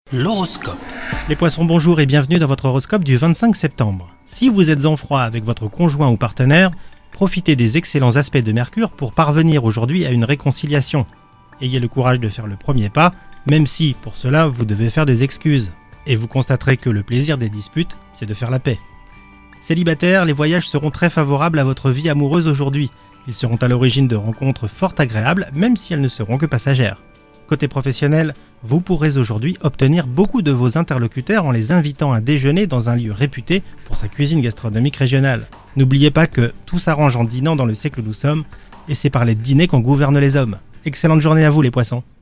L'horoscope. Les poissons, bonjour et bienvenue dans votre horoscope du 25 septembre. Si vous êtes en froid avec votre conjoint ou partenaire, profitez des excellents aspects de Mercure pour parvenir aujourd'hui à une réconciliation. Ayez le courage de faire le premier pas, même si, pour cela, vous devez faire des excuses. Et vous constaterez que le plaisir des disputes, c'est de faire la paix. Célibataires, les voyages seront très favorables à votre vie amoureuse aujourd'hui. Ils seront à l'origine de rencontres fort agréables, même si elles ne seront que passagères. Côté professionnel, vous pourrez aujourd'hui obtenir beaucoup de vos interlocuteurs en les invitant à déjeuner dans un lieu réputé pour sa cuisine gastronomique régionale. N'oubliez pas que tout s'arrange en dînant dans le siècle où nous sommes, et c'est par les dîners qu'on gouverne les hommes. Excellente journée à vous les poissons.